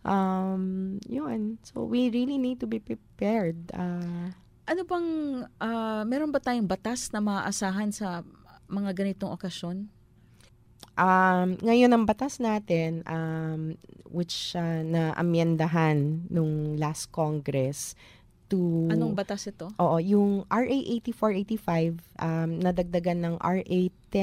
Speaker 16: yun. So, we really need to be prepared.
Speaker 6: Ano bang, meron ba tayong batas na maaasahan sa mga ganitong okasyon?
Speaker 16: Ngayon ang batas natin, which na amyendahan nung last Congress to...
Speaker 6: Anong batas ito?
Speaker 16: Oo, yung RA 8485, nadagdagan ng RA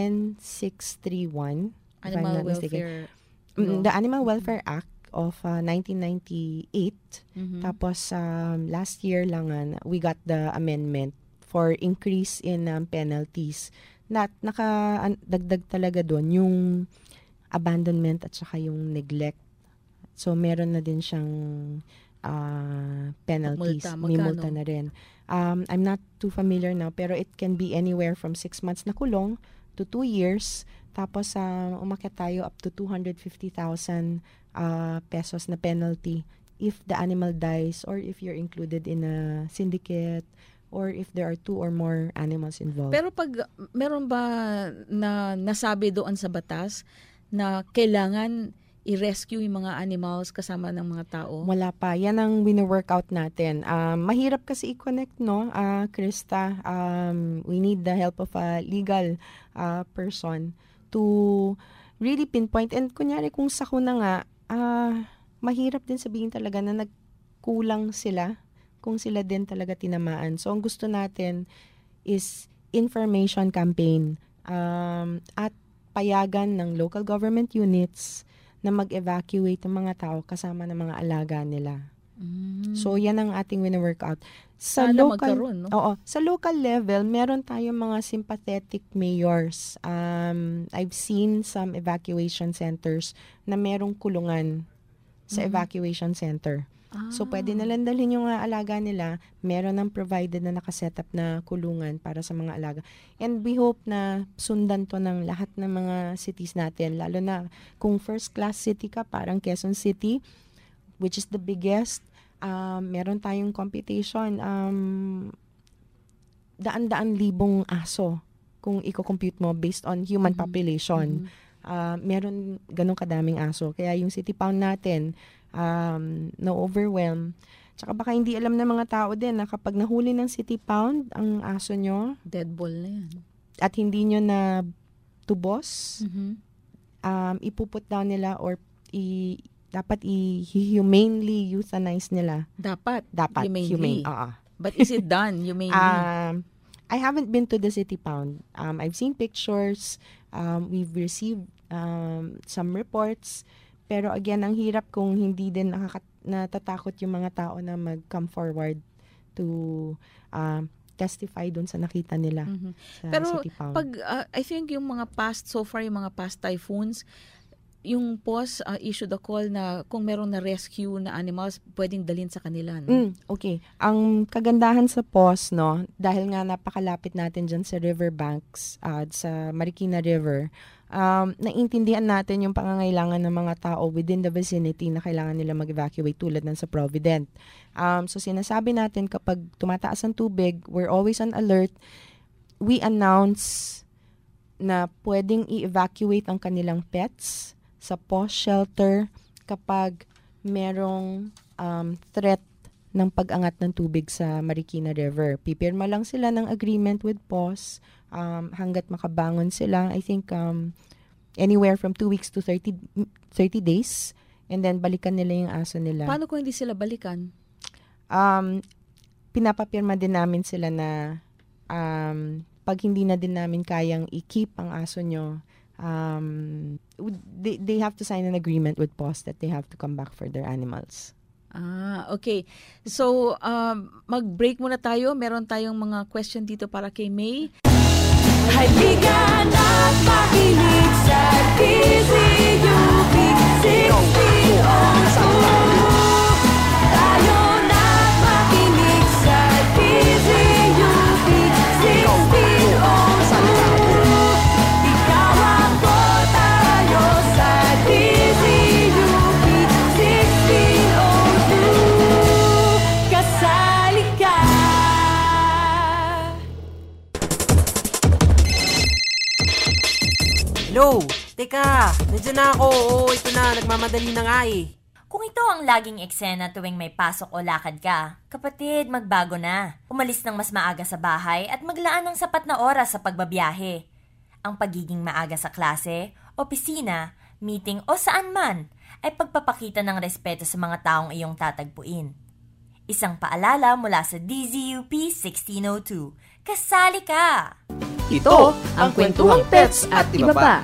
Speaker 16: 10631.
Speaker 6: Animal Welfare.
Speaker 16: The Animal Welfare Act of 1998. Tapos last year lang we got the amendment for increase in penalties. Nakadagdag talaga doon yung abandonment at saka yung neglect. So meron na din siyang penalties. May multa na rin. I'm not too familiar now pero it can be anywhere from 6 months na kulong to 2 years. Tapos umakyat tayo up to 250,000 pesos na penalty if the animal dies or if you're included in a syndicate or if there are 2 or more animals involved.
Speaker 6: Pero pag meron ba na nasabi doon sa batas na kailangan i-rescue yung mga animals kasama ng mga tao?
Speaker 16: Wala pa. Yan ang wino-workout natin. Mahirap kasi i-connect, Krista? We need the help of a legal person to really pinpoint. And kunyari kung sakuna nga, mahirap din sabihin talaga na nagkulang sila kung sila din talaga tinamaan. So, ang gusto natin is information campaign at payagan ng local government units na mag-evacuate ng mga tao kasama ng mga alaga nila. So, yan ang ating wino-workout. Sa local, sa local level, meron tayong mga sympathetic mayors. I've seen some evacuation centers na merong kulungan sa evacuation center. So, pwede nalang dalhin yung alaga nila. Meron ng provided na nakasetup na kulungan para sa mga alaga. And we hope na sundan to ng lahat ng mga cities natin. Lalo na kung first class city ka, parang Quezon City, which is the biggest. Meron tayong computation. Daan-daan libong aso kung i-compute mo based on human population. Meron ganun kadaming aso. Kaya yung city pound natin, na-overwhelm. Tsaka baka hindi alam ng mga tao din na kapag nahuli ng city pound ang aso nyo,
Speaker 6: dead ball na yan.
Speaker 16: At hindi nyo na tubos, ipuput down nila or dapat i-humanely euthanize nila.
Speaker 6: Dapat
Speaker 16: humane.
Speaker 6: But is it done humanely?
Speaker 16: I haven't been to the City Pound. I've seen pictures. We've received some reports. Pero again, ang hirap kung hindi din natatakot yung mga tao na mag-come forward to testify dun sa nakita nila sa
Speaker 6: Pero
Speaker 16: City Pound.
Speaker 6: pag, I think yung mga past typhoons, yung POS issued a call na kung meron na rescue na animals, pwedeng dalhin sa kanila. No?
Speaker 16: Okay. Ang kagandahan sa POS, no, dahil nga napakalapit natin dyan sa riverbanks, sa Marikina River, naiintindihan natin yung pangangailangan ng mga tao within the vicinity na kailangan nila mag-evacuate tulad ng sa Provident. So sinasabi natin kapag tumataas ang tubig, we're always on alert. We announce na pwedeng i-evacuate ang kanilang pets sa POS shelter kapag merong threat ng pag-angat ng tubig sa Marikina River. Pipirma lang sila ng agreement with POS hanggat makabangon sila. I think anywhere from 2 weeks to 30 days, and then balikan nila yung aso nila.
Speaker 6: Paano kung hindi sila balikan?
Speaker 16: Pinapapirma din namin sila na pag hindi na din namin kayang i-keep ang aso nyo, they have to sign an agreement with POS that they have to come back for their animals.
Speaker 6: Okay. So, mag-break muna tayo. Meron tayong mga question dito para kay May.
Speaker 7: Halika na't makinig sa DZUP 1602. Tayo na't makinig sa DZUP 1602. Ikaw ako, tayo sa DZUP 1602. Kasali ka.
Speaker 20: Hello! Teka! Nandiyan na ako! Oo, ito na. Nagmamadali na nga eh.
Speaker 21: Kung ito ang laging eksena tuwing may pasok o lakad ka, kapatid, magbago na. Umalis ng mas maaga sa bahay at maglaan ng sapat na oras sa pagbabiyahe. Ang pagiging maaga sa klase, opisina, meeting o saan man ay pagpapakita ng respeto sa mga taong iyong tatagpuin. Isang paalala mula sa DZUP 1602. Kasali ka!
Speaker 1: Ito ang Kwentuhang Pets at Iba Pa.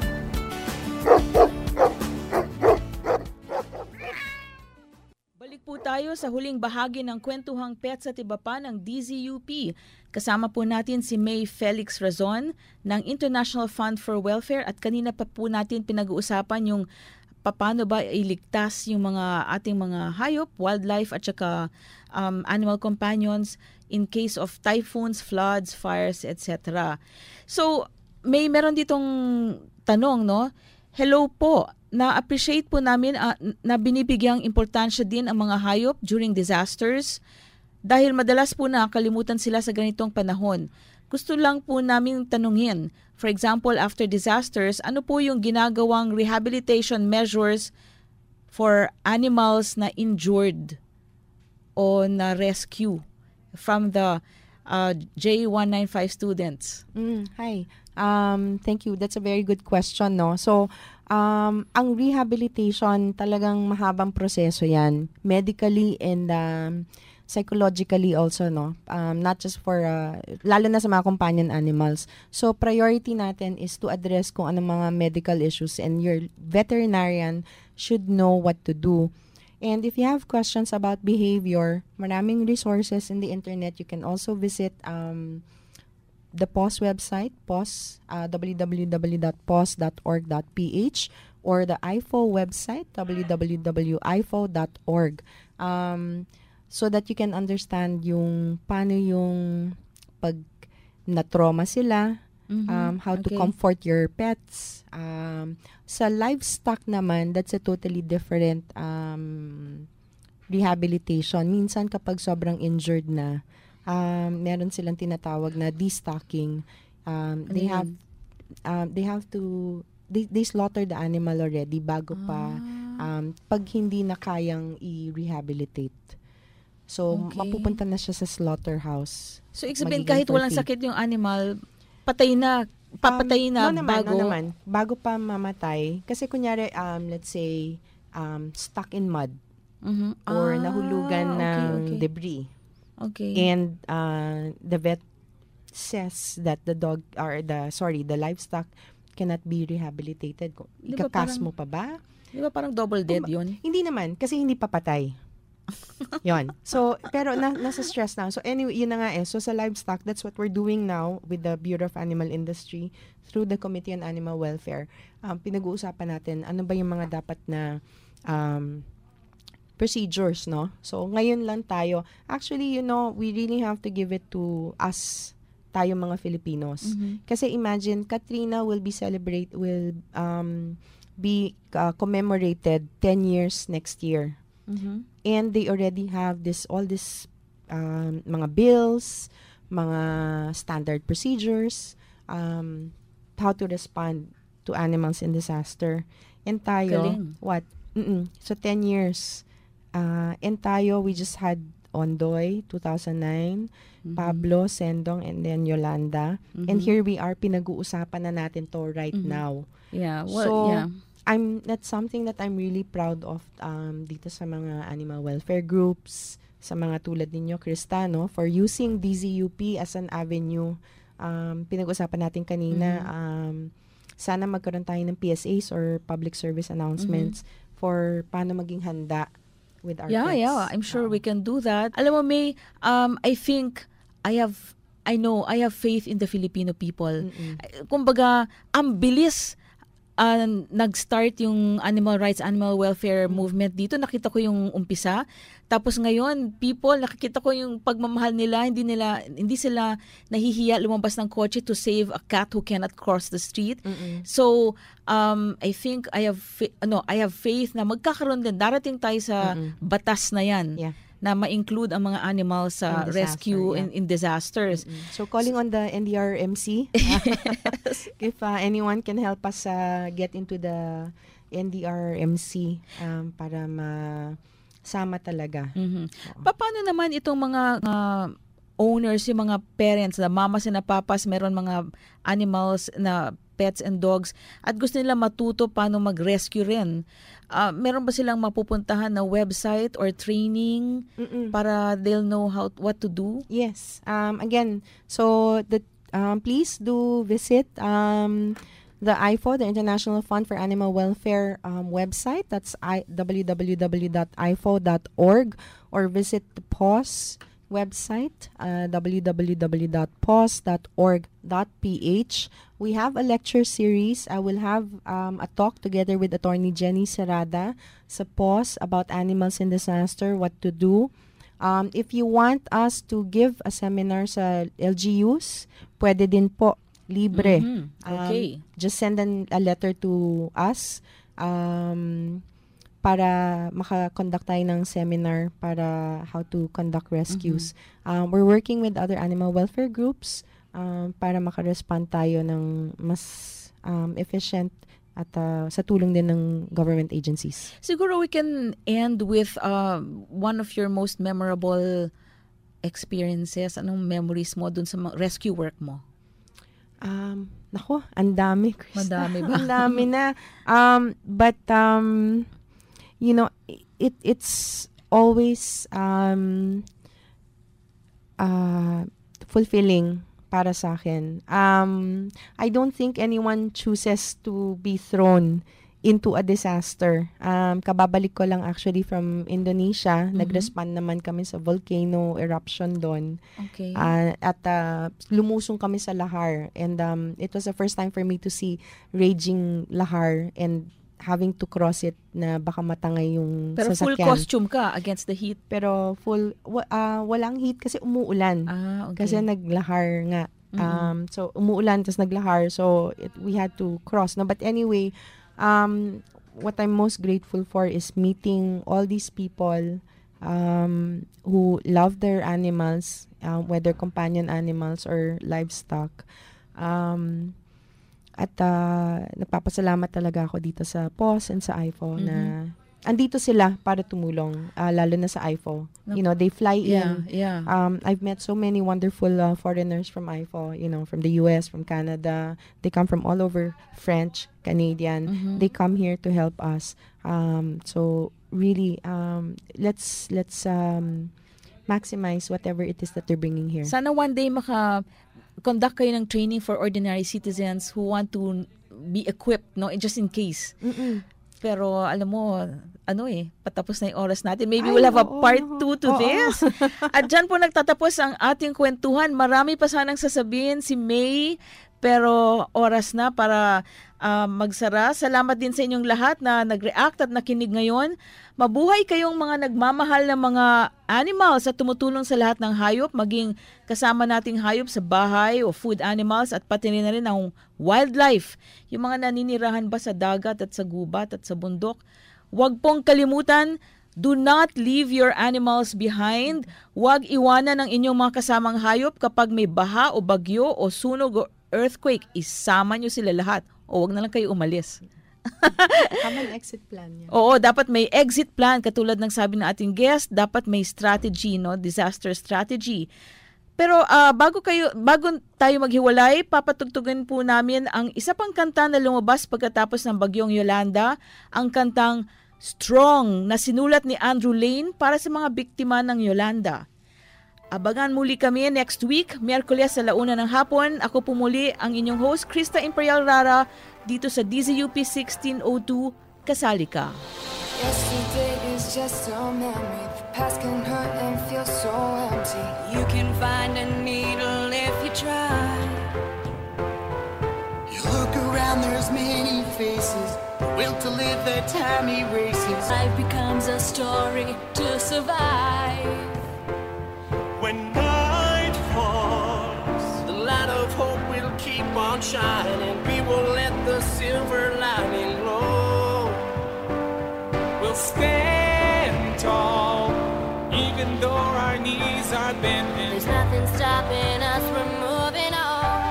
Speaker 6: Balik po tayo sa huling bahagi ng Kwentuhang Pets at Iba Pa ng DZUP. Kasama po natin si May Felix Razon ng International Fund for Welfare at kanina pa po natin pinag-uusapan yung paano ba iligtas yung mga ating mga hayop, wildlife at saka animal companions in case of typhoons, floods, fires, etc. So, meron ditong tanong, no? Hello po, na-appreciate po namin na binibigyang importansya din ang mga hayop during disasters dahil madalas po nakakalimutan sila sa ganitong panahon. Gusto lang po namin tanungin, for example, after disasters, ano po yung ginagawang rehabilitation measures for animals na injured o na rescue from the J195 students?
Speaker 16: Hi. Thank you. That's a very good question, no? So, ang rehabilitation talagang mahabang proseso yan. Medically and psychologically also, no? Not just for, lalo na sa mga companion animals. So, priority natin is to address kung anong mga medical issues and your veterinarian should know what to do. And if you have questions about behavior, maraming resources in the internet. You can also visit the POS website, POS, www.pos.org.ph, or the IFO website, www.ifo.org, so that you can understand yung paano yung pag na-trauma sila, how to comfort your pets. Sa livestock naman, that's a totally different rehabilitation. Minsan kapag sobrang injured na, meron silang tinatawag na destocking. They slaughter the animal already bago pa pag hindi na kayang i-rehabilitate. So, mapupunta na siya sa slaughterhouse.
Speaker 6: So, ibig sabihin kahit walang sakit yung animal, papatay na bago pa mamatay.
Speaker 16: Kasi kunyari, let's say, stuck in mud or nahulugan ng debris.
Speaker 6: Okay.
Speaker 16: And the vet says that the livestock cannot be rehabilitated.
Speaker 6: Di ba
Speaker 16: Ikakas
Speaker 6: parang-
Speaker 16: mo pa ba?
Speaker 6: Di ba parang double dead yun?
Speaker 16: Hindi naman, kasi hindi pa patay. Yon. So, pero nasa stress na. So, anyway, yun na nga eh. So, sa livestock, that's what we're doing now with the Bureau of Animal Industry through the Committee on Animal Welfare. Pinag-uusapan natin ano ba yung mga dapat na procedures, no? So, ngayon lang tayo. Actually, we really have to give it to us, tayo mga Filipinos. Kasi imagine, Katrina will be commemorated 10 years next year. And they already have all this mga bills, mga standard procedures, how to respond to animals in disaster. And tayo,
Speaker 6: Galing.
Speaker 16: what? So 10 years. And tayo, we just had Ondoy, 2009, Pablo, Sendong, and then Yolanda. And here we are, pinag-uusapan na natin to right now.
Speaker 6: Yeah,
Speaker 16: So, that's something that I'm really proud of dito sa mga animal welfare groups, sa mga tulad ninyo, Krista, for using DZUP as an avenue. Pinag-usapan natin kanina, sana magkaroon tayo ng PSAs or public service announcements for paano maging handa with our pets.
Speaker 6: Yeah, I'm sure we can do that. Alam mo, May, I think I have faith in the Filipino people. Kumbaga, ang bilis nag-start yung animal rights, animal welfare movement dito. Nakita ko yung umpisa. Tapos ngayon, nakikita ko yung pagmamahal nila. Hindi sila nahihiya lumabas ng kotse to save a cat who cannot cross the street. So, I think I have faith na magkakaroon din. Darating tayo sa batas na yan. Na ma-include ang mga animals sa rescue in disasters.
Speaker 16: So, calling on the NDRMC, if anyone can help us get into the NDRMC para masama talaga.
Speaker 6: Paano naman itong mga owners, yung mga parents, na mamas and papas, meron mga animals na pets and dogs at gusto nila matuto paano mag-rescue rin. Meron ba silang mapupuntahan na website or training para they'll know what to do?
Speaker 16: Yes. Again, so please do visit the IFO, the International Fund for Animal Welfare website. That's www.ifo.org, or visit the PAWS website, www.paws.org.ph. We have a lecture series. I will have a talk together with Attorney Jenny Serrada sa PAWS about animals in disaster, what to do. If you want us to give a seminar sa LGUs, pwede din po. Libre.
Speaker 6: Okay.
Speaker 16: Just send a letter to us para maka-conduct tayo ng seminar para how to conduct rescues. We're working with other animal welfare groups para maka-respond tayo ng mas efficient at sa tulong din ng government agencies.
Speaker 6: Siguro we can end with one of your most memorable experiences. Anong memories mo dun sa rescue work mo?
Speaker 16: Nako, ang dami, Krista.
Speaker 6: Madami ba?
Speaker 16: Ang dami na. But it's always fulfilling para sa akin. I don't think anyone chooses to be thrown into a disaster. Kababalik ko lang actually from Indonesia. Nag-respond naman kami sa volcano eruption doon.
Speaker 6: Okay.
Speaker 16: At lumusong kami sa lahar. And it was the first time for me to see raging lahar and having to cross it na baka matangay yung
Speaker 6: Pero
Speaker 16: sasakyan.
Speaker 6: full costume ka against the heat?
Speaker 16: Pero walang heat kasi umuulan.
Speaker 6: Okay.
Speaker 16: Kasi naglahar nga. So umuulan tapos naglahar. So we had to cross. No, but anyway, what I'm most grateful for is meeting all these people who love their animals, whether companion animals or livestock. At nagpapasalamat talaga ako dito sa PAWS and sa IFO na andito sila para tumulong, lalo na sa IFO. They fly in.
Speaker 6: Yeah.
Speaker 16: I've met so many wonderful foreigners from IFO, from the US, from Canada. They come from all over, French, Canadian. They come here to help us. So really, let's maximize whatever it is that they're bringing here.
Speaker 6: Sana one day mag-conduct kayo ng training for ordinary citizens who want to be equipped, no, just in case. Pero alam mo, patapos na yung oras natin. Maybe we'll have a part 2 to this. At dyan po nagtatapos ang ating kwentuhan. Marami pa sanang sasabihin si May, pero oras na para magsara. Salamat din sa inyong lahat na nag-react at nakinig ngayon. Mabuhay kayong mga nagmamahal ng mga animals at tumutulong sa lahat ng hayop, maging kasama nating hayop sa bahay o food animals at pati na rin ang wildlife. Yung mga naninirahan ba sa dagat at sa gubat at sa bundok. Huwag pong kalimutan, do not leave your animals behind. Huwag iwanan ang inyong mga kasamang hayop kapag may baha o bagyo o sunog o earthquake. Isama nyo sila lahat o huwag na lang kayo umalis.
Speaker 16: Tama exit plan niya.
Speaker 6: Oo, dapat may exit plan. Katulad ng sabi ng ating guest, dapat may strategy, no? Disaster strategy. Pero bago tayo maghiwalay, papatugtugin po namin ang isa pang kanta na lumabas pagkatapos ng bagyong Yolanda, ang kantang Strong na sinulat ni Andrew Lane para sa mga biktima ng Yolanda. Abangan muli kami next week, Miyerkules sa 1:00 ng hapon. Ako po muli ang inyong host, Krista Imperial Rara, dito sa DZUP 1602, Kasali Ka.
Speaker 7: Yesterday is just a memory. The past can hurt and feel so empty. You can find a needle if you try.
Speaker 3: You look around, there's many faces. The will to live, their time erases.
Speaker 7: Life becomes a story to survive.
Speaker 3: When night falls, the light of hope will keep on shining. We will let the silver lining glow. We'll stand tall, even though our knees are bending.
Speaker 7: There's nothing stopping us from moving on.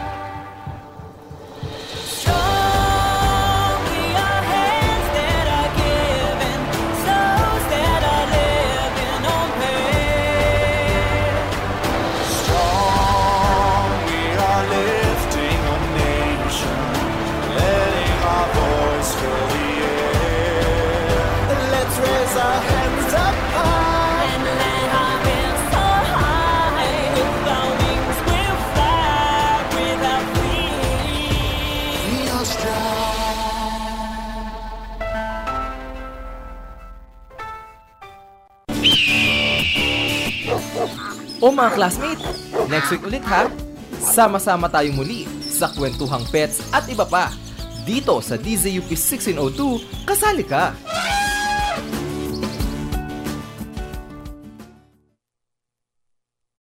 Speaker 7: Strong, we are hands that are giving, souls that are living on pain.
Speaker 3: Strong, we are lifting a nation, letting our voice fill the air. Let's raise our hands up high
Speaker 7: and let our bills soar high. With our wings we'll fly without fear.
Speaker 3: Feel strong.
Speaker 2: O mga classmate, next week ulit ha. Sama-sama tayong muli sa Kwentuhang Pets at iba pa. Dito sa DZUP 1602, Kasali Ka.